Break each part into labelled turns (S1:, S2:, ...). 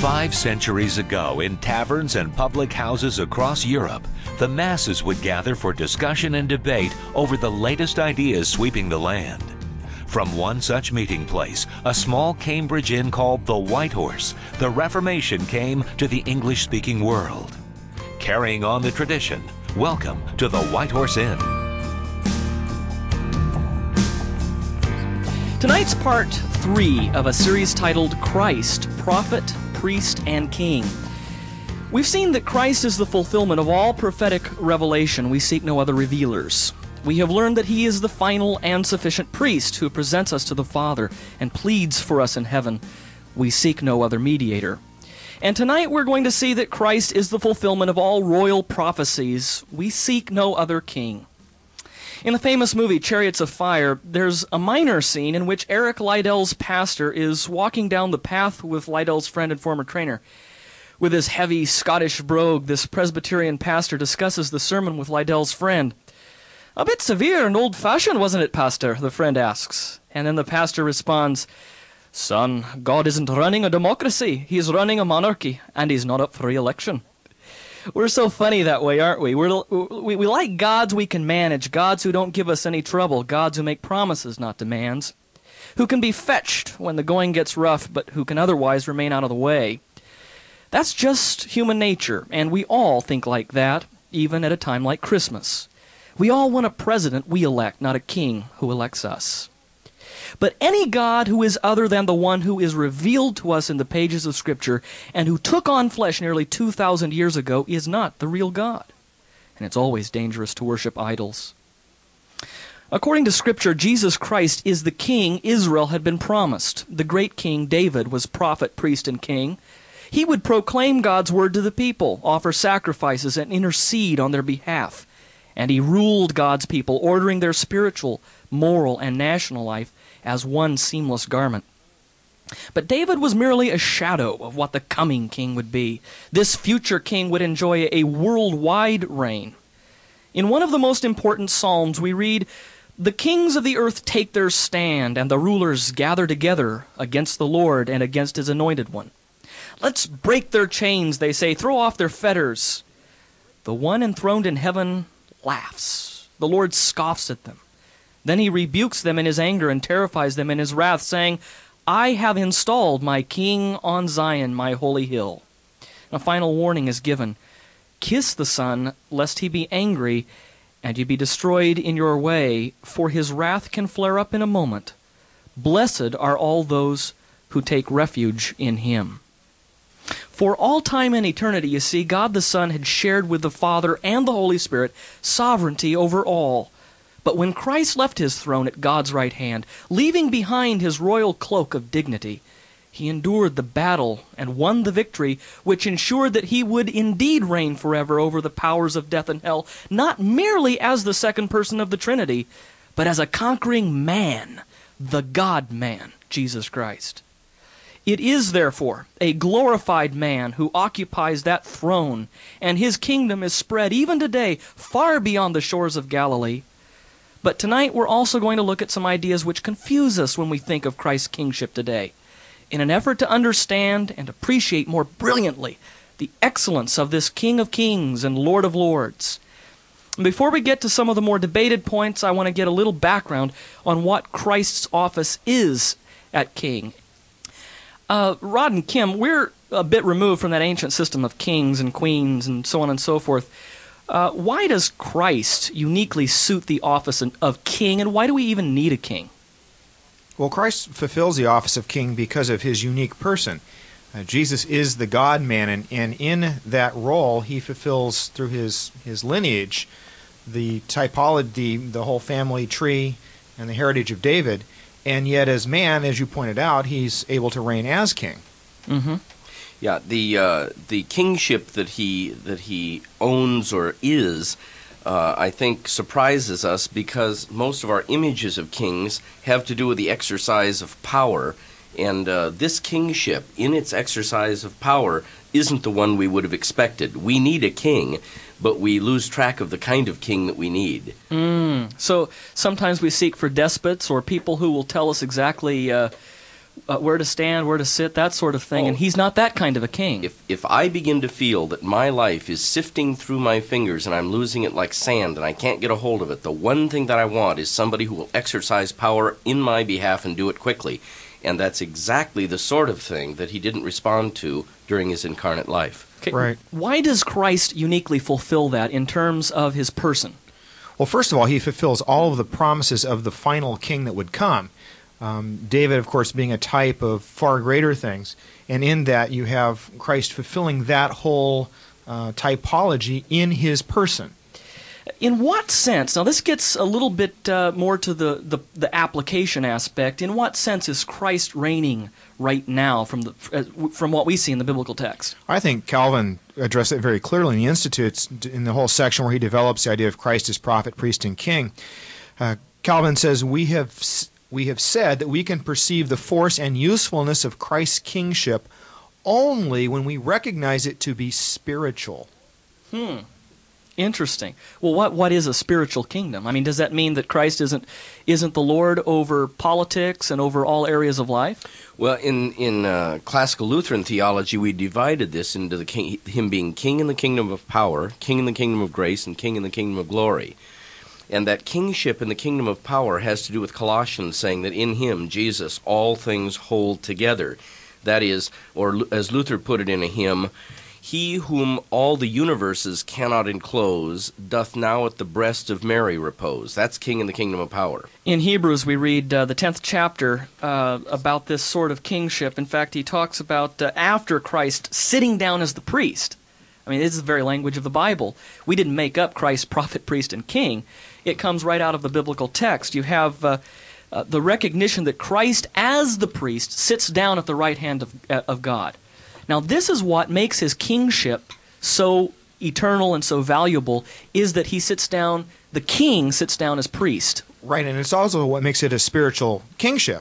S1: 5 centuries ago, in taverns and public houses across Europe, the masses would gather for discussion and debate over the latest ideas sweeping the land. From one such meeting place, a small Cambridge inn called the White Horse, the Reformation came to the English-speaking world. Carrying on the tradition, welcome to the White Horse Inn.
S2: Tonight's part 3 of a series titled Christ, Prophet, Priest, and King. We've seen that Christ is the fulfillment of all prophetic revelation. We seek no other revealers. We have learned that He is the final and sufficient priest who presents us to the Father and pleads for us in heaven. We seek no other mediator. And tonight we're going to see that Christ is the fulfillment of all royal prophecies. We seek no other king. In the famous movie Chariots of Fire, there's a minor scene in which Eric Liddell's pastor is walking down the path with Liddell's friend and former trainer. With his heavy Scottish brogue, this Presbyterian pastor discusses the sermon with Liddell's friend. "A bit severe and old-fashioned, wasn't it, Pastor?" the friend asks. And then the pastor responds, "Son, God isn't running a democracy. He's running a monarchy, and He's not up for re-election." We're so funny that way, aren't we? We like gods we can manage, gods who don't give us any trouble, gods who make promises, not demands, who can be fetched when the going gets rough, but who can otherwise remain out of the way. That's just human nature, and we all think like that, even at a time like Christmas. We all want a president we elect, not a king who elects us. But any God who is other than the one who is revealed to us in the pages of Scripture and who took on flesh nearly 2,000 years ago is not the real God. And it's always dangerous to worship idols. According to Scripture, Jesus Christ is the king Israel had been promised. The great King David was prophet, priest, and king. He would proclaim God's word to the people, offer sacrifices, and intercede on their behalf. And he ruled God's people, ordering their spiritual, moral, and national life as one seamless garment. But David was merely a shadow of what the coming king would be. This future king would enjoy a worldwide reign. In one of the most important psalms we read, "The kings of the earth take their stand, and the rulers gather together against the Lord and against His anointed one. Let's break their chains," they say, "throw off their fetters." The one enthroned in heaven laughs. The Lord scoffs at them. Then He rebukes them in His anger and terrifies them in His wrath, saying, "I have installed my king on Zion, my holy hill." A final warning is given. "Kiss the Son, lest He be angry, and you be destroyed in your way, for His wrath can flare up in a moment. Blessed are all those who take refuge in Him." For all time and eternity, you see, God the Son had shared with the Father and the Holy Spirit sovereignty over all. But when Christ left His throne at God's right hand, leaving behind His royal cloak of dignity, He endured the battle and won the victory, which ensured that He would indeed reign forever over the powers of death and hell, not merely as the second person of the Trinity, but as a conquering man, the God-man, Jesus Christ. It is, therefore, a glorified man who occupies that throne, and His kingdom is spread even today far beyond the shores of Galilee. But tonight we're also going to look at some ideas which confuse us when we think of Christ's kingship today, in an effort to understand and appreciate more brilliantly the excellence of this King of Kings and Lord of Lords. And before we get to some of the more debated points, I want to get a little background on what Christ's office is at king. Rod and Kim, we're a bit removed from that ancient system of kings and queens and so on and so forth. Why does Christ uniquely suit the office of king, and why do we even need a king?
S3: Well, Christ fulfills the office of king because of His unique person. Jesus is the God-man, and in that role He fulfills through His lineage the typology, the whole family tree, and the heritage of David. And yet as man, as you pointed out, He's able to reign as king.
S2: Mm-hmm.
S4: Yeah, the kingship that he owns or is, I think, surprises us because most of our images of kings have to do with the exercise of power, and this kingship, in its exercise of power, isn't the one we would have expected. We need a king, but we lose track of the kind of king that we need.
S2: So sometimes we seek for despots or people who will tell us exactly where to stand, where to sit, that sort of thing, and he's not that kind of a king.
S4: If I begin to feel that my life is sifting through my fingers and I'm losing it like sand and I can't get a hold of it, the one thing that I want is somebody who will exercise power in my behalf and do it quickly. And that's exactly the sort of thing that he didn't respond to during his incarnate life.
S2: Okay,
S3: Right.
S2: Why does Christ uniquely fulfill that in terms of his person?
S3: Well, first of all, he fulfills all of the promises of the final king that would come. David, of course, being a type of far greater things. And in that, you have Christ fulfilling that whole typology in his person.
S2: In what sense, now this gets a little bit more to the application aspect, in what sense is Christ reigning right now from what we see in the biblical text?
S3: I think Calvin addressed it very clearly in the Institutes, in the whole section where he develops the idea of Christ as prophet, priest, and king. Calvin says, we have said that we can perceive the force and usefulness of Christ's kingship only when we recognize it to be spiritual.
S2: Interesting. Well, what is a spiritual kingdom? I mean, does that mean that Christ isn't the Lord over politics and over all areas of life?
S4: Well, in classical Lutheran theology, we divided this into him being king in the kingdom of power, king in the kingdom of grace, and king in the kingdom of glory. And that kingship in the kingdom of power has to do with Colossians saying that in him, Jesus, all things hold together. That is, or as Luther put it in a hymn, he whom all the universes cannot enclose doth now at the breast of Mary repose. That's king in the kingdom of power.
S2: In Hebrews, we read the 10th chapter about this sort of kingship. In fact, he talks about after Christ sitting down as the priest. I mean, this is the very language of the Bible. We didn't make up Christ, prophet, priest, and king. It comes right out of the biblical text. You have the recognition that Christ, as the priest, sits down at the right hand of God. Now, this is what makes his kingship so eternal and so valuable, is that he sits down, the king sits down as priest.
S3: Right, and it's also what makes it a spiritual kingship.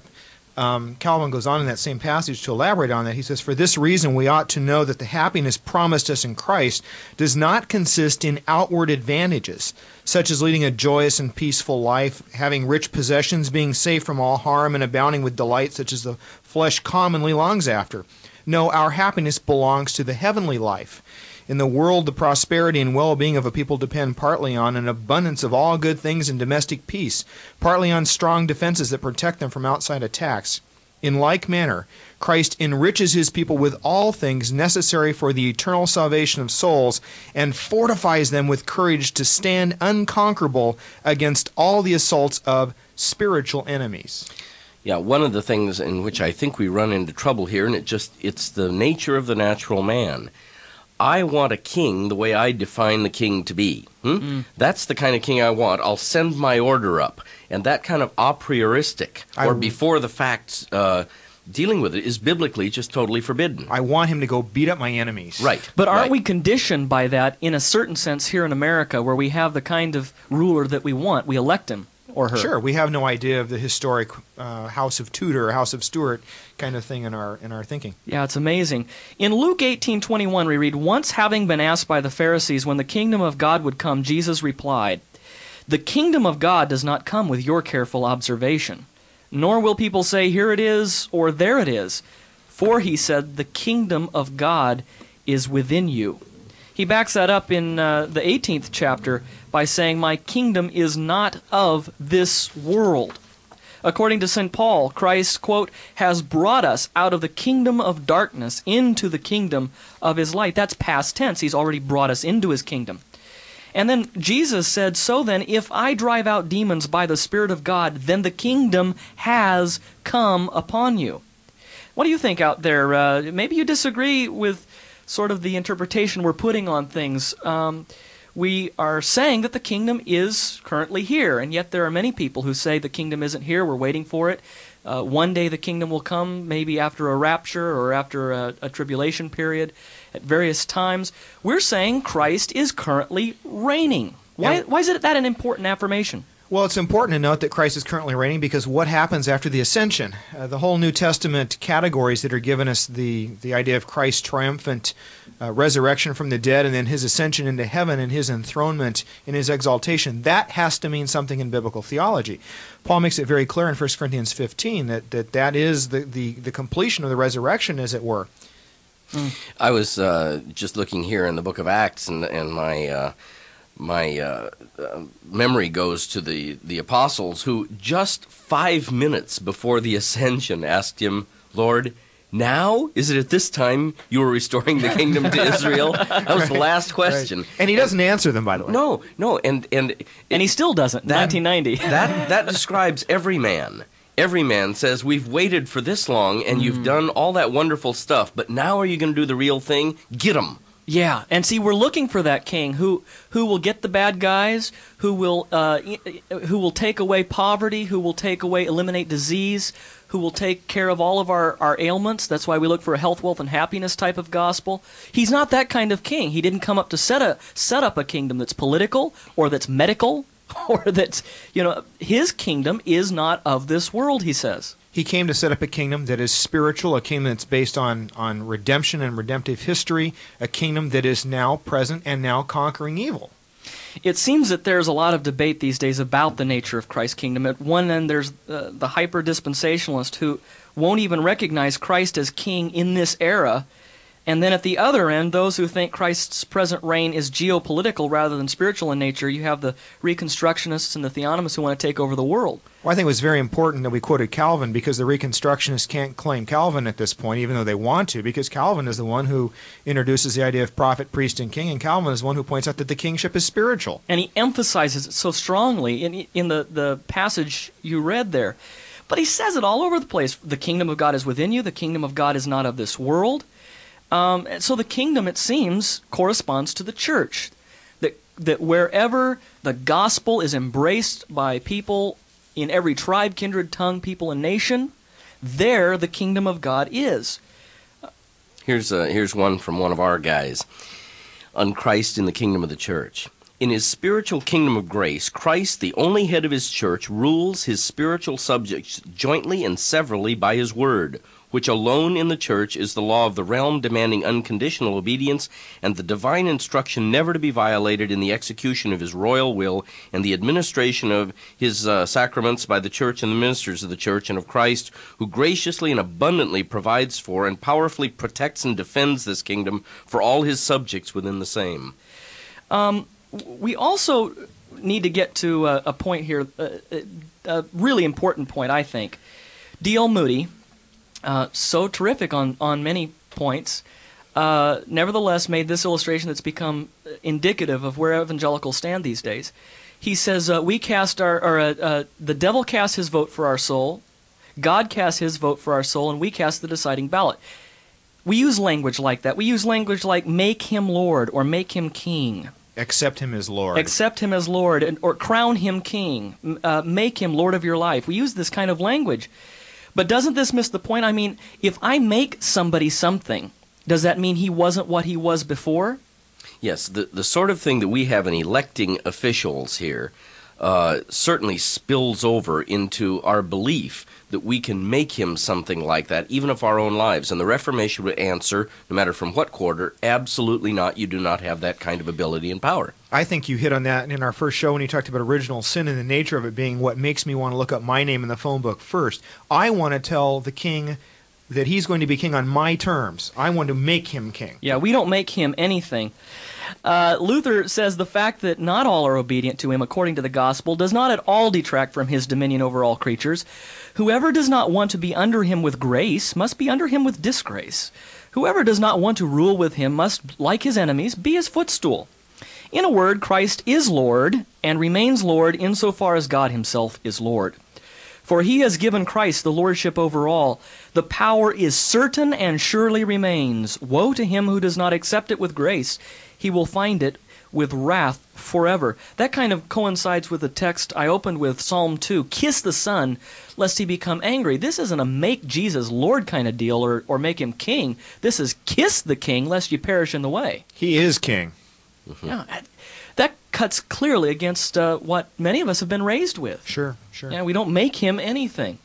S3: Calvin goes on in that same passage to elaborate on that. He says, "For this reason we ought to know that the happiness promised us in Christ does not consist in outward advantages, such as leading a joyous and peaceful life, having rich possessions, being safe from all harm, and abounding with delights such as the flesh commonly longs after. No, our happiness belongs to the heavenly life. In the world, the prosperity and well-being of a people depend partly on an abundance of all good things and domestic peace, partly on strong defenses that protect them from outside attacks. In like manner, Christ enriches his people with all things necessary for the eternal salvation of souls and fortifies them with courage to stand unconquerable against all the assaults of spiritual enemies."
S4: Yeah, one of the things in which I think we run into trouble here, and it's the nature of the natural man. I want a king the way I define the king to be. That's the kind of king I want. I'll send my order up. And that kind of a prioristic, or before the facts dealing with it, is biblically just totally forbidden.
S3: I want him to go beat up my enemies.
S4: Right.
S2: But aren't we conditioned by that in a certain sense here in America, where we have the kind of ruler that we want? We elect him or her.
S3: Sure, we have no idea of the historic House of Tudor or House of Stuart kind of thing in our thinking.
S2: Yeah, it's amazing. In Luke 18:21, we read, "Once having been asked by the Pharisees when the kingdom of God would come, Jesus replied, 'The kingdom of God does not come with your careful observation, nor will people say, here it is, or there it is. For, he said, the kingdom of God is within you.'" He backs that up in the 18th chapter by saying, "My kingdom is not of this world." According to St. Paul, Christ, quote, "has brought us out of the kingdom of darkness into the kingdom of his light." That's past tense. He's already brought us into his kingdom. And then Jesus said, "So then, if I drive out demons by the Spirit of God, then the kingdom has come upon you." What do you think out there? Maybe you disagree with sort of the interpretation we're putting on things. We are saying that the kingdom is currently here, and yet there are many people who say the kingdom isn't here, we're waiting for it. One day the kingdom will come, maybe after a rapture or after a tribulation period, at various times. We're saying Christ is currently reigning. Why is it that an important affirmation?
S3: Well, it's important to note that Christ is currently reigning because what happens after the ascension? The whole New Testament categories that are given us the idea of Christ's triumphant resurrection from the dead and then his ascension into heaven and his enthronement and his exaltation, that has to mean something in biblical theology. Paul makes it very clear in 1 Corinthians 15 that is the completion of the resurrection, as it were.
S4: I was just looking here in the book of Acts, and my memory goes to the apostles who just 5 minutes before the ascension asked him, Lord, now? Is it at this time you are restoring the kingdom to Israel? That was the last question.
S3: Right. And he doesn't answer them, by the way.
S4: No, and
S2: he still doesn't. 1990.
S4: That describes every man. Every man says, we've waited for this long, and you've done all that wonderful stuff, but now are you going to do the real thing? Get them.
S2: Yeah, and see, we're looking for that king who will get the bad guys, who will take away poverty, who will eliminate disease, who will take care of all of our ailments. That's why we look for a health, wealth, and happiness type of gospel. He's not that kind of king. He didn't come up to set up a kingdom that's political or that's medical or that's, his kingdom is not of this world, he says.
S3: He came to set up a kingdom that is spiritual, a kingdom that's based on redemption and redemptive history, a kingdom that is now present and now conquering evil.
S2: It seems that there's a lot of debate these days about the nature of Christ's kingdom. At one end, there's the hyper-dispensationalist who won't even recognize Christ as king in this era. And then at the other end, those who think Christ's present reign is geopolitical rather than spiritual in nature. You have the Reconstructionists and the Theonomists who want to take over the world.
S3: Well, I think it was very important that we quoted Calvin because the Reconstructionists can't claim Calvin at this point, even though they want to, because Calvin is the one who introduces the idea of prophet, priest, and king, and Calvin is the one who points out that the kingship is spiritual.
S2: And he emphasizes it so strongly in the passage you read there. But he says it all over the place. The kingdom of God is within you. The kingdom of God is not of this world. So the kingdom, it seems, corresponds to the church. That wherever the gospel is embraced by people in every tribe, kindred, tongue, people, and nation, there the kingdom of God is.
S4: Here's one from one of our guys on Christ in the kingdom of the church. In his spiritual kingdom of grace, Christ, the only head of his church, rules his spiritual subjects jointly and severally by his word, which alone in the church is the law of the realm, demanding unconditional obedience and the divine instruction never to be violated in the execution of his royal will and the administration of his sacraments by the church and the ministers of the church and of Christ, who graciously and abundantly provides for and powerfully protects and defends this kingdom for all his subjects within the same.
S2: We also need to get to a point here, a really important point, I think. D.L. Moody, so terrific on many points, nevertheless made this illustration that's become indicative of where evangelicals stand these days. He says, the devil casts his vote for our soul, God casts his vote for our soul, and we cast the deciding ballot. We use language like that. We use language like make him Lord or make him king.
S3: Accept him as Lord.
S2: Accept him as Lord, or crown him king. Make him Lord of your life. We use this kind of language. But doesn't this miss the point? I mean, if I make somebody something, does that mean he wasn't what he was before?
S4: Yes, the sort of thing that we have in electing officials here certainly spills over into our belief that we can make him something like that, even of our own lives. And the Reformation would answer, no matter from what quarter, absolutely not. You do not have that kind of ability and power.
S3: I think you hit on that in our first show when you talked about original sin and the nature of it being what makes me want to look up my name in the phone book first. I want to tell the king that he's going to be king on my terms. I want to make him king.
S2: Yeah, we don't make him anything. Luther says the fact that not all are obedient to him according to the gospel does not at all detract from his dominion over all creatures. Whoever does not want to be under him with grace must be under him with disgrace. Whoever does not want to rule with him must, like his enemies, be his footstool. In a word, Christ is Lord and remains Lord insofar as God himself is Lord. For he has given Christ the lordship over all. The power is certain and surely remains. Woe to him who does not accept it with grace. He will find it with wrath forever. That kind of coincides with the text I opened with, Psalm 2. Kiss the Son, lest he become angry. This isn't a make Jesus Lord kind of deal or make him king. This is kiss the king, lest you perish in the way.
S3: He is king.
S2: Yeah, that cuts clearly against what many of us have been raised with.
S3: Sure.
S2: Yeah, we don't make him anything.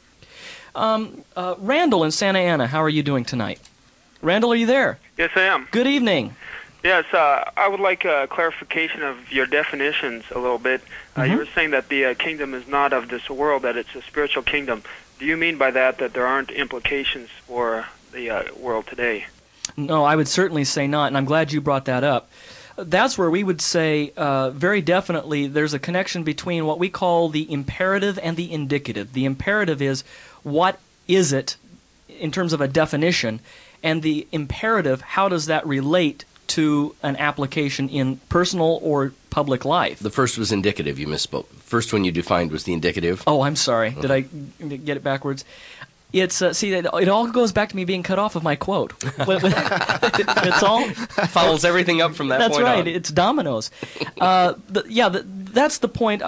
S2: Randall in Santa Ana, how are you doing tonight? Randall, are you there?
S5: Yes, I am.
S2: Good evening.
S5: Yes, I would like a clarification of your definitions a little bit. You were saying that the kingdom is not of this world, that it's a spiritual kingdom. Do you mean by that there aren't implications for the world today?
S2: No, I would certainly say not, and I'm glad you brought that up. That's where we would say very definitely there's a connection between what we call the imperative and the indicative. The imperative is what is it in terms of a definition, and the imperative, how does that relate to an application in personal or public life?
S4: The first was indicative. You misspoke. First one you defined was the indicative.
S2: Oh, I'm sorry. Did I get it backwards? It's see, it all goes back to me being cut off of my quote. It's all
S4: follows everything up from that
S2: that's
S4: point
S2: right.
S4: on.
S2: It's dominoes. That's the point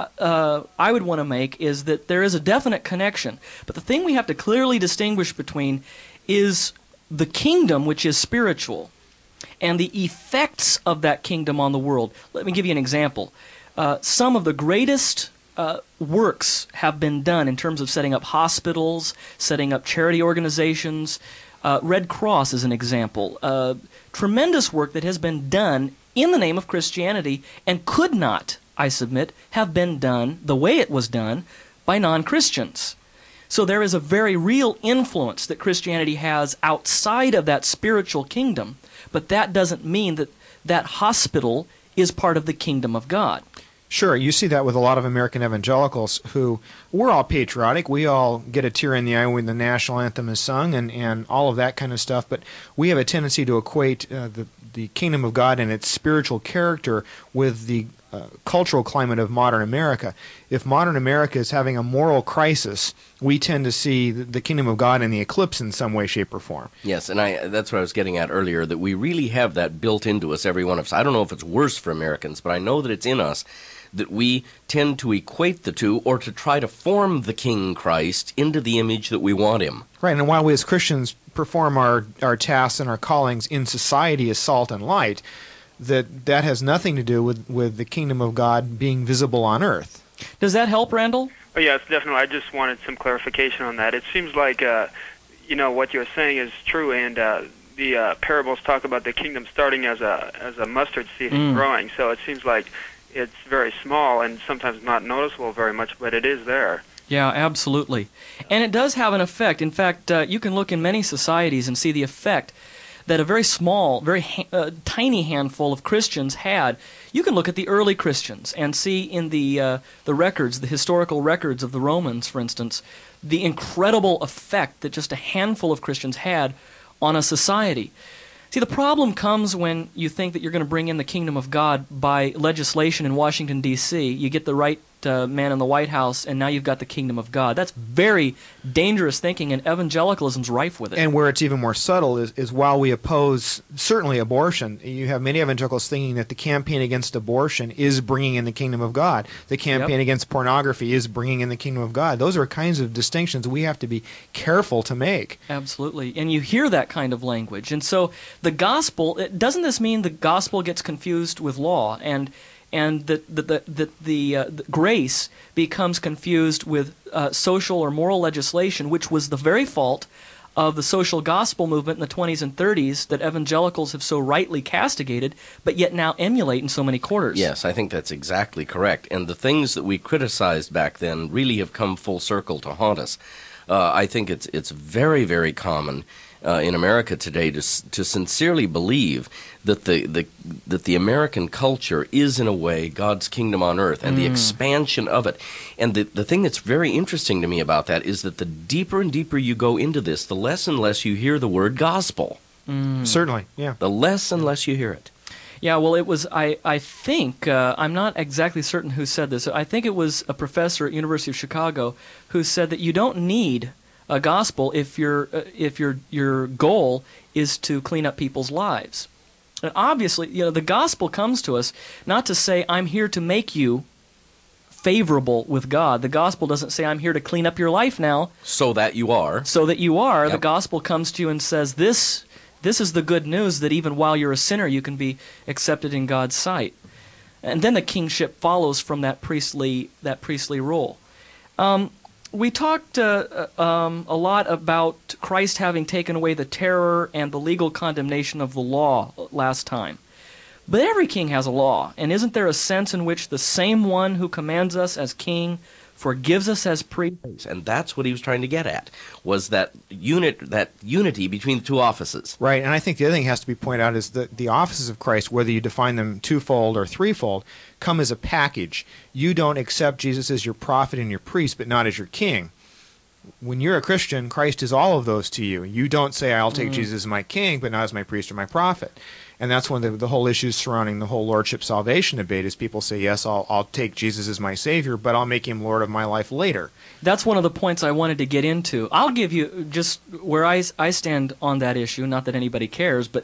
S2: I would want to make, is that there is a definite connection. But the thing we have to clearly distinguish between is the kingdom, which is spiritual, and the effects of that kingdom on the world. Let me give you an example. Some of the greatest works have been done in terms of setting up hospitals, setting up charity organizations. Red Cross is an example. Tremendous work that has been done in the name of Christianity and could not, I submit, have been done the way it was done by non-Christians. So there is a very real influence that Christianity has outside of that spiritual kingdom, but that doesn't mean that that hospital is part of the kingdom of God.
S3: Sure, you see that with a lot of American evangelicals who, we're all patriotic, we all get a tear in the eye when the national anthem is sung and all of that kind of stuff, but we have a tendency to equate the kingdom of God and its spiritual character with the cultural climate of modern America. If modern America is having a moral crisis, we tend to see the kingdom of God in the eclipse in some way, shape, or form.
S4: Yes, and that's what I was getting at earlier, that we really have that built into us, every one of us. I don't know if it's worse for Americans, but I know that it's in us, that we tend to equate the two or to try to form the King Christ into the image that we want him.
S3: Right, and while we as Christians perform our tasks and our callings in society as salt and light, that has nothing to do with the kingdom of God being visible on earth.
S2: Does that help, Randall?
S5: Oh, yes, definitely. I just wanted some clarification on that. It seems like, what you're saying is true, and the parables talk about the kingdom starting as a mustard seed and growing. So it seems like it's very small and sometimes not noticeable very much, but it is there.
S2: Yeah, absolutely. And it does have an effect. In fact, you can look in many societies and see the effect that a very small, very tiny handful of Christians had. You can look at the early Christians and see in the records, the historical records of the Romans, for instance, the incredible effect that just a handful of Christians had on a society. See, the problem comes when you think that you're going to bring in the kingdom of God by legislation in Washington, D.C. You get the right man in the White House, and now you've got the kingdom of God. That's very dangerous thinking, and evangelicalism's rife with it.
S3: And where it's even more subtle is while we oppose, certainly, abortion, you have many evangelicals thinking that the campaign against abortion is bringing in the kingdom of God. The campaign against pornography is bringing in the kingdom of God. Those are kinds of distinctions we have to be careful to make.
S2: Absolutely. And you hear that kind of language. And so the gospel, doesn't this mean the gospel gets confused with law, and that the grace becomes confused with social or moral legislation, which was the very fault of the social gospel movement in the 20s and 30s that evangelicals have so rightly castigated, but yet now emulate in so many quarters.
S4: Yes, I think that's exactly correct. And the things that we criticized back then really have come full circle to haunt us. I think it's very, very common in America today to sincerely believe that the American culture is in a way God's kingdom on earth and the expansion of it. And the thing that's very interesting to me about that is that the deeper and deeper you go into this, the less and less you hear the word gospel.
S3: Certainly, yeah.
S4: The less and less you hear it.
S2: Yeah, well, it was, I think, I'm not exactly certain who said this. I think it was a professor at University of Chicago who said that you don't need a gospel if your goal is to clean up people's lives. And obviously, the gospel comes to us not to say, I'm here to make you favorable with God. The gospel doesn't say, I'm here to clean up your life now.
S4: So that you are.
S2: So that you are.
S4: Yep.
S2: The gospel comes to you and says, this is the good news that even while you're a sinner, you can be accepted in God's sight. And then the kingship follows from that priestly role. We talked a lot about Christ having taken away the terror and the legal condemnation of the law last time. But every king has a law, and isn't there a sense in which the same one who commands us as king forgives us as priests?
S4: And that's what he was trying to get at, was that unity between the two offices.
S3: Right, and I think the other thing has to be pointed out is that the offices of Christ, whether you define them twofold or threefold, come as a package. You don't accept Jesus as your prophet and your priest, but not as your king. When you're a Christian, Christ is all of those to you. You don't say, I'll take Jesus as my king, but not as my priest or my prophet. And that's one of the whole issues surrounding the whole lordship salvation debate is people say, yes, I'll take Jesus as my Savior, but I'll make him Lord of my life later.
S2: That's one of the points I wanted to get into. I'll give you just where I stand on that issue, not that anybody cares, but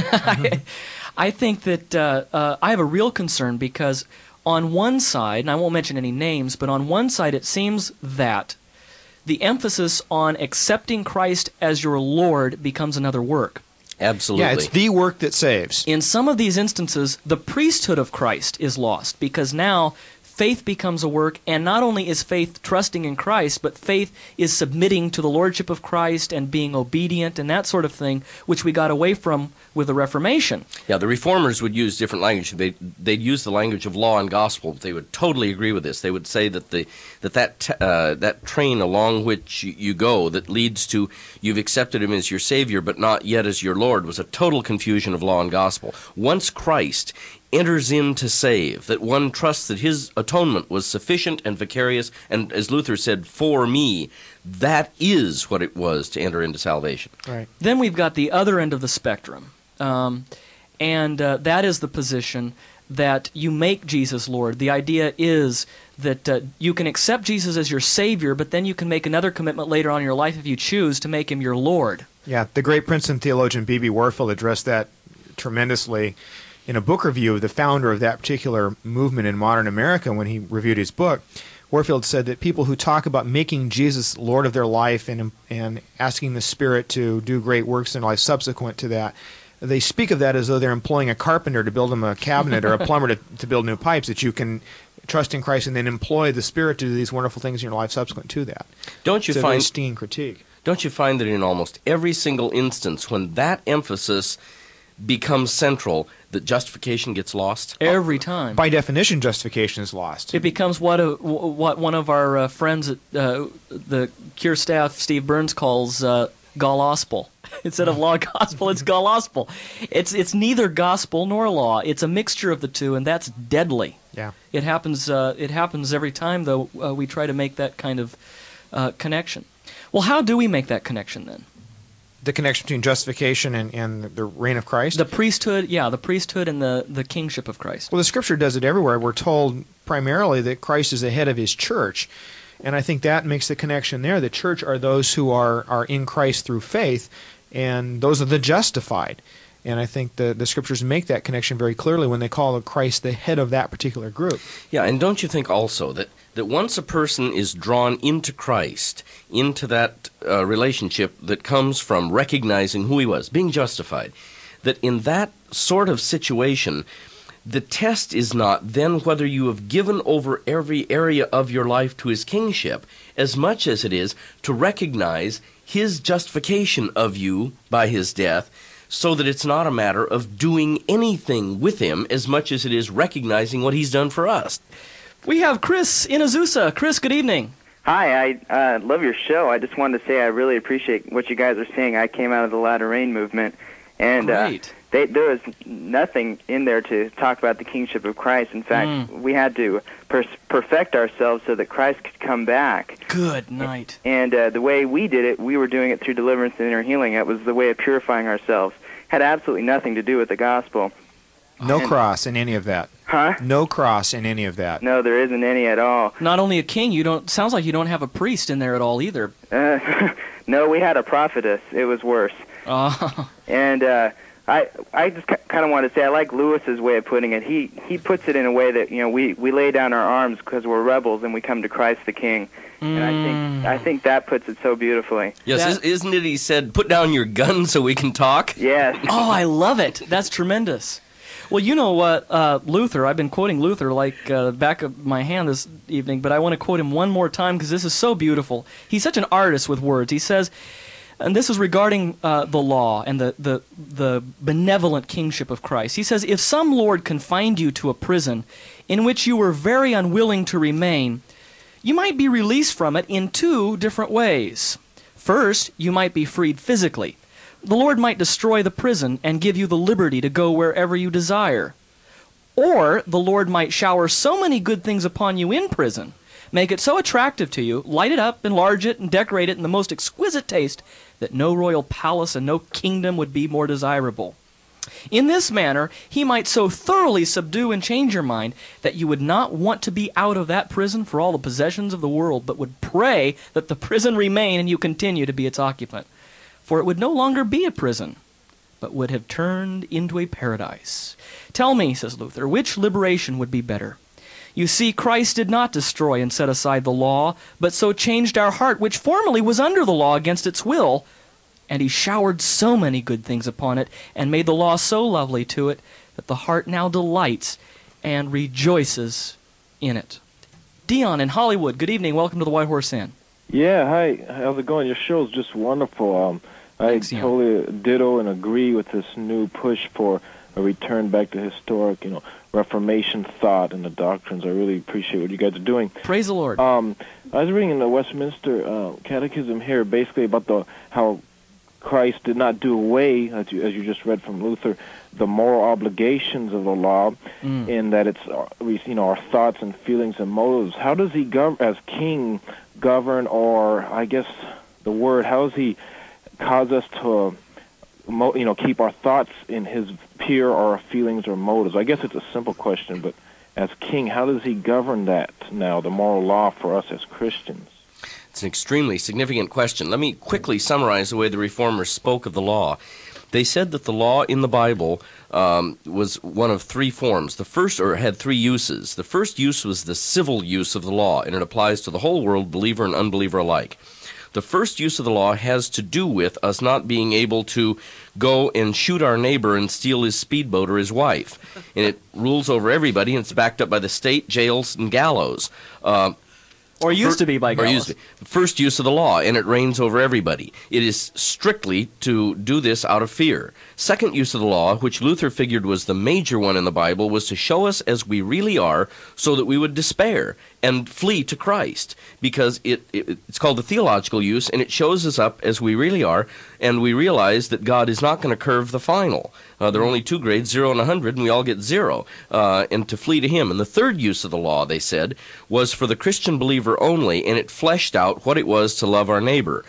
S2: I think that I have a real concern because on one side, and I won't mention any names, but on one side it seems that the emphasis on accepting Christ as your Lord becomes another work.
S4: Absolutely.
S3: Yeah, it's the work that saves.
S2: In some of these instances, the priesthood of Christ is lost because now faith becomes a work, and not only is faith trusting in Christ, but faith is submitting to the lordship of Christ and being obedient and that sort of thing, which we got away from with the Reformation.
S4: Yeah, the Reformers would use different language. They'd use the language of law and gospel. They would totally agree with this. They would say that that train along which you go that leads to you've accepted him as your Savior but not yet as your Lord was a total confusion of law and gospel. Once Christ enters in to save, that one trusts that his atonement was sufficient and vicarious, and as Luther said, for me, that is what it was to enter into salvation.
S3: Right.
S2: Then we've got the other end of the spectrum, and that is the position that you make Jesus Lord. The idea is that you can accept Jesus as your Savior, but then you can make another commitment later on in your life if you choose to make him your Lord.
S3: Yeah, the great Princeton theologian B.B. Warfield addressed that tremendously in a book review of the founder of that particular movement in modern America. When he reviewed his book, Warfield said that people who talk about making Jesus Lord of their life and asking the Spirit to do great works in their life subsequent to that, they speak of that as though they're employing a carpenter to build them a cabinet or a plumber to build new pipes, that you can trust in Christ and then employ the Spirit to do these wonderful things in your life subsequent to that.
S4: Don't you
S3: it's
S4: find
S3: a pristine critique?
S4: Don't you find that in almost every single instance when that emphasis becomes central, that justification gets lost?
S2: Every time.
S3: By definition, justification is lost.
S2: It becomes what one of our friends at the Cure staff, Steve Burns, calls Golospel. Instead of law gospel, it's Golospel. It's neither gospel nor law. It's a mixture of the two, and that's deadly.
S3: Yeah.
S2: It happens every time, though, we try to make that kind of connection. Well, how do we make that connection then?
S3: The connection between justification and the reign of Christ?
S2: The priesthood and the kingship of Christ.
S3: Well, the Scripture does it everywhere. We're told primarily that Christ is the head of his church, and I think that makes the connection there. The church are those who are in Christ through faith, and those are the justified. And I think the Scriptures make that connection very clearly when they call Christ the head of that particular group.
S4: Yeah, and don't you think also that once a person is drawn into Christ, into that relationship that comes from recognizing who he was, being justified, that in that sort of situation, the test is not then whether you have given over every area of your life to his kingship, as much as it is to recognize his justification of you by his death, so that it's not a matter of doing anything with him as much as it is recognizing what he's done for us.
S2: We have Chris in Azusa. Chris, good evening.
S6: Hi, I love your show. I just wanted to say I really appreciate what you guys are saying. I came out of the Latter Rain movement, and
S2: Great.
S6: There was nothing in there to talk about the kingship of Christ. In fact, we had to perfect ourselves so that Christ could come back.
S2: Good night.
S6: And the way we did it, we were doing it through deliverance and inner healing. It was the way of purifying ourselves. Had absolutely nothing to do with the gospel.
S3: No cross in any of that.
S6: Huh?
S3: No cross in any of that.
S6: No, there isn't any at all.
S2: Not only a king, sounds like you don't have a priest in there at all either.
S6: No, we had a prophetess. It was worse. And I just kind of want to say I like Lewis's way of putting it. He puts it in a way that we lay down our arms because we're rebels and we come to Christ the King. And I think that puts it so beautifully.
S4: Yes, isn't it? He said, "Put down your gun so we can talk."
S6: Yes.
S2: Oh, I love it. That's tremendous. Well, you know what, Luther, I've been quoting Luther like back of my hand this evening, but I want to quote him one more time because this is so beautiful. He's such an artist with words. He says, and this is regarding the law and the benevolent kingship of Christ. He says, if some lord confined you to a prison in which you were very unwilling to remain, you might be released from it in two different ways. First, you might be freed physically. The Lord might destroy the prison and give you the liberty to go wherever you desire. Or the Lord might shower so many good things upon you in prison, make it so attractive to you, light it up, enlarge it, and decorate it in the most exquisite taste, that no royal palace and no kingdom would be more desirable. In this manner, he might so thoroughly subdue and change your mind that you would not want to be out of that prison for all the possessions of the world, but would pray that the prison remain and you continue to be its occupant. For it would no longer be a prison, but would have turned into a paradise. Tell me, says Luther, which liberation would be better? You see, Christ did not destroy and set aside the law, but so changed our heart, which formerly was under the law against its will, and he showered so many good things upon it, and made the law so lovely to it, that the heart now delights and rejoices in it. Dion in Hollywood, good evening. Welcome to the White Horse Inn.
S7: Yeah, hi. How's it going? Your show's just wonderful.
S2: Thanks,
S7: I totally ditto and agree with this new push for a return back to historic, Reformation thought and the doctrines. I really appreciate what you guys are doing.
S2: Praise the Lord.
S7: I was reading in the Westminster Catechism here, basically about how Christ did not do away, as you just read from Luther, the moral obligations of the law, in that it's our thoughts and feelings and motives. How does he as king govern, or I guess the word, how does he cause us to keep our thoughts in his pure, or our feelings or motives? I guess it's a simple question, but as king, how does he govern that now, the moral law for us as Christians?
S4: It's an extremely significant question. Let me quickly summarize the way the Reformers spoke of the law. They said that the law in the Bible was one of three forms. The first, or had three uses. The first use was the civil use of the law, and it applies to the whole world, believer and unbeliever alike. The first use of the law has to do with us not being able to go and shoot our neighbor and steal his speedboat or his wife. And it rules over everybody, and it's backed up by the state, jails, and gallows.
S2: Or used to be by gallows.
S4: The first use of the law, and it reigns over everybody. It is strictly to do this out of fear. Second use of the law, which Luther figured was the major one in the Bible, was to show us as we really are so that we would despair and flee to Christ, because it's called the theological use, and it shows us up as we really are, and we realize that God is not going to curve the final. There are only two grades, 0 and 100, and we all get 0, and to flee to him. And the third use of the law, they said, was for the Christian believer only, and it fleshed out what it was to love our neighbor.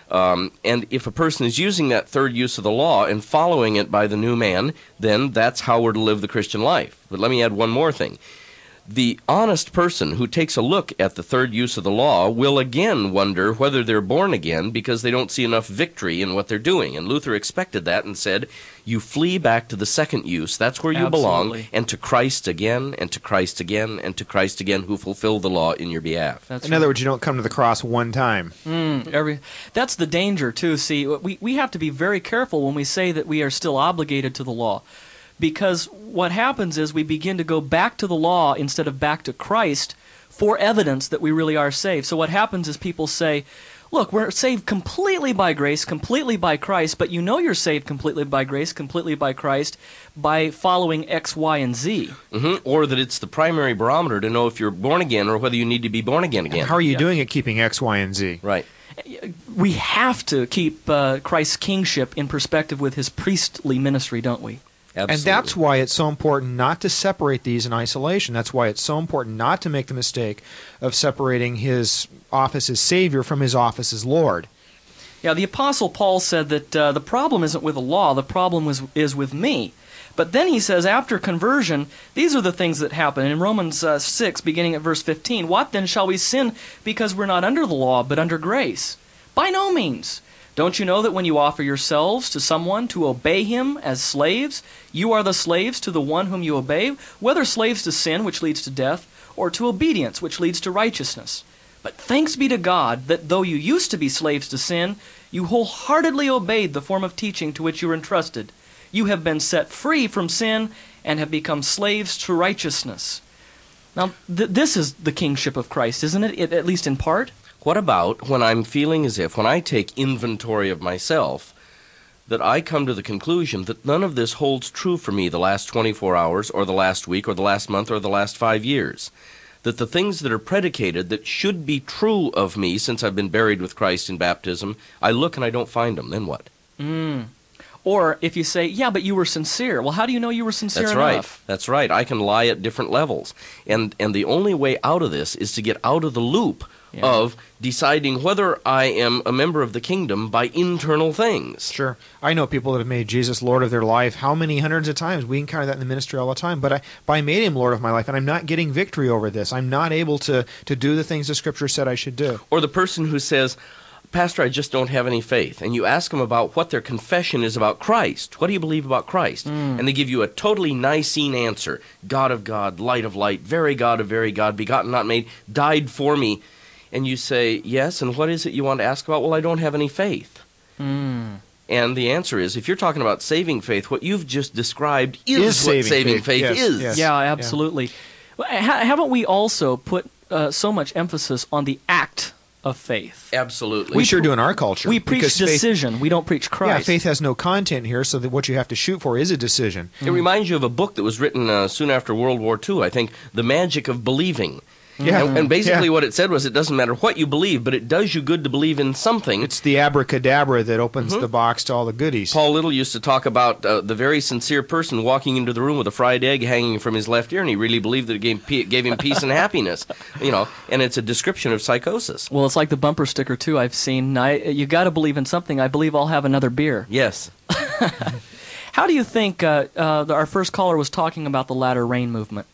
S4: And if a person is using that third use of the law and following it by the new man, then that's how we're to live the Christian life. But let me add one more thing. The honest person who takes a look at the third use of the law will again wonder whether they're born again, because they don't see enough victory in what they're doing. And Luther expected that and said, you flee back to the second use. That's where you belong, and to Christ again, and to Christ again, and to Christ again, who fulfilled the law in your behalf.
S3: In other words, you don't come to the cross one time.
S2: That's the danger, too. See, we have to be very careful when we say that we are still obligated to the law. Because what happens is we begin to go back to the law instead of back to Christ for evidence that we really are saved. So what happens is people say, look, we're saved completely by grace, completely by Christ, but you know you're saved completely by grace, completely by Christ, by following X, Y, and Z.
S4: Or that it's the primary barometer to know if you're born again or whether you need to be born again.
S3: And how are you doing at keeping X, Y, and Z?
S4: Right.
S2: We have to keep Christ's kingship in perspective with his priestly ministry, don't we?
S4: Absolutely.
S3: And that's why it's so important not to separate these in isolation. That's why it's so important not to make the mistake of separating his office as Savior from his office as Lord.
S2: Yeah, the Apostle Paul said that the problem isn't with the law, the problem is with me. But then he says, after conversion, these are the things that happen. In Romans 6, beginning at verse 15, what then shall we sin because we're not under the law, but under grace? By no means. Don't you know that when you offer yourselves to someone to obey him as slaves, you are the slaves to the one whom you obey, whether slaves to sin, which leads to death, or to obedience, which leads to righteousness? But thanks be to God that though you used to be slaves to sin, you wholeheartedly obeyed the form of teaching to which you were entrusted. You have been set free from sin and have become slaves to righteousness. Now, this is the kingship of Christ, isn't it, at least in part?
S4: What about when I'm feeling as if, when I take inventory of myself, that I come to the conclusion that none of this holds true for me the last 24 hours or the last week or the last month or the last 5 years? That the things that are predicated that should be true of me since I've been buried with Christ in baptism, I look and I don't find them. Then what?
S2: Or if you say, yeah, but you were sincere. Well, how do you know you were sincere enough?
S4: That's right. I can lie at different levels. And the only way out of this is to get out of the loop of deciding whether I am a member of the kingdom by internal things.
S3: Sure. I know people that have made Jesus Lord of their life how many hundreds of times. We encounter that in the ministry all the time. But I made him Lord of my life, and I'm not getting victory over this. I'm not able to do the things the Scripture said I should do.
S4: Or the person who says, Pastor, I just don't have any faith. And you ask them about what their confession is about Christ. What do you believe about Christ? And they give you a totally Nicene answer. God of God, light of light, very God of very God, begotten, not made, died for me. And you say, yes, and what is it you want to ask about? Well, I don't have any faith. And the answer is, if you're talking about saving faith, what you've just described is what saving faith is.
S2: Yes. Yeah, absolutely. Yeah. Haven't we also put so much emphasis on the act of faith?
S4: Absolutely.
S3: We sure do in our culture.
S2: We preach decision. We don't preach Christ.
S3: Yeah, faith has no content here, so that what you have to shoot for is a decision.
S4: It reminds you of a book that was written soon after World War II, I think, The Magic of Believing.
S3: Yeah.
S4: And basically what it said was, it doesn't matter what you believe, but it does you good to believe in something.
S3: It's the abracadabra that opens the box to all the goodies.
S4: Paul Little used to talk about the very sincere person walking into the room with a fried egg hanging from his left ear, and he really believed that it gave him peace and happiness. And it's a description of psychosis.
S2: Well, it's like the bumper sticker, too, I've seen. You got to believe in something. I believe I'll have another beer.
S4: Yes.
S2: How do you think our first caller was talking about the latter rain movement?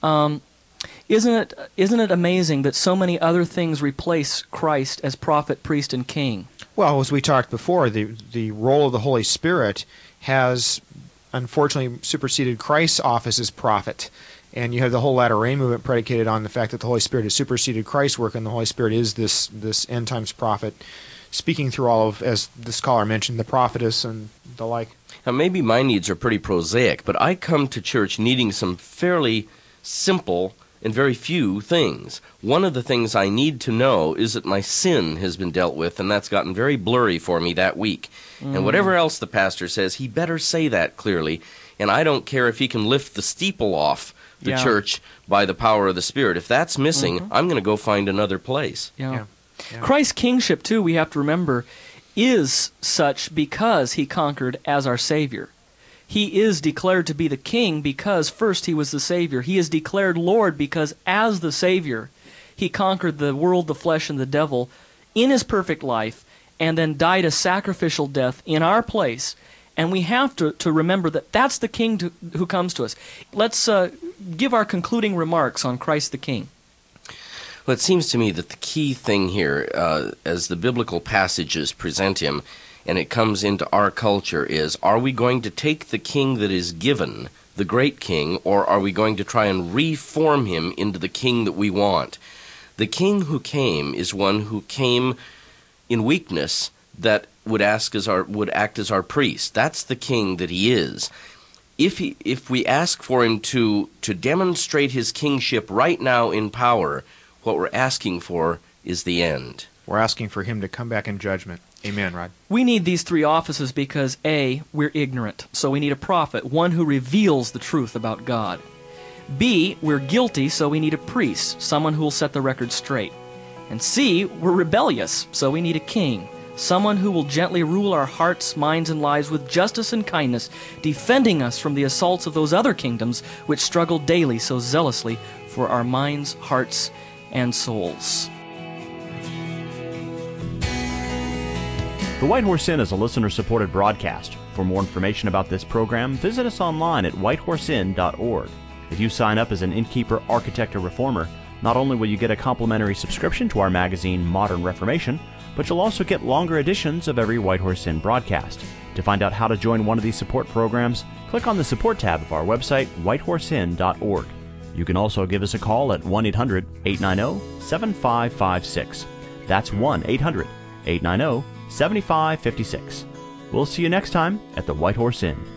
S2: Isn't it amazing that so many other things replace Christ as prophet, priest, and king?
S3: Well, as we talked before, the role of the Holy Spirit has unfortunately superseded Christ's office as prophet. And you have the whole latter rain movement predicated on the fact that the Holy Spirit has superseded Christ's work, and the Holy Spirit is this end times prophet, speaking through all of, as the scholar mentioned, the prophetess and the like.
S4: Now, maybe my needs are pretty prosaic, but I come to church needing some fairly simple and very few things. One of the things I need to know is that my sin has been dealt with, and that's gotten very blurry for me that week. And whatever else the pastor says, he better say that clearly, and I don't care if he can lift the steeple off the church by the power of the Spirit. If that's missing, I'm going to go find another place.
S2: Yeah. Christ's kingship, too, we have to remember, is such because he conquered as our Savior. He is declared to be the king because first he was the Savior. He is declared Lord because as the Savior, he conquered the world, the flesh, and the devil in his perfect life and then died a sacrificial death in our place. And we have to remember that that's the king who comes to us. Let's give our concluding remarks on Christ the King.
S4: Well, it seems to me that the key thing here, as the biblical passages present him, and it comes into our culture, is, are we going to take the king that is given, the great king, or are we going to try and reform him into the king that we want? The king who came is one who came in weakness that would act as our priest. That's the king that he is. If we ask for him to demonstrate his kingship right now in power, what we're asking for is the end.
S3: We're asking for him to come back in judgment. Amen, Rod.
S2: We need these three offices because, A, we're ignorant, so we need a prophet, one who reveals the truth about God. B, we're guilty, so we need a priest, someone who will set the record straight. And C, we're rebellious, so we need a king, someone who will gently rule our hearts, minds, and lives with justice and kindness, defending us from the assaults of those other kingdoms which struggle daily so zealously for our minds, hearts, and souls.
S8: The White Horse Inn is a listener-supported broadcast. For more information about this program, visit us online at whitehorseinn.org. If you sign up as an innkeeper, architect, or reformer, not only will you get a complimentary subscription to our magazine, Modern Reformation, but you'll also get longer editions of every White Horse Inn broadcast. To find out how to join one of these support programs, click on the Support tab of our website, whitehorseinn.org. You can also give us a call at 1-800-890-7556. That's 1-800-890-7556. We'll see you next time at the White Horse Inn.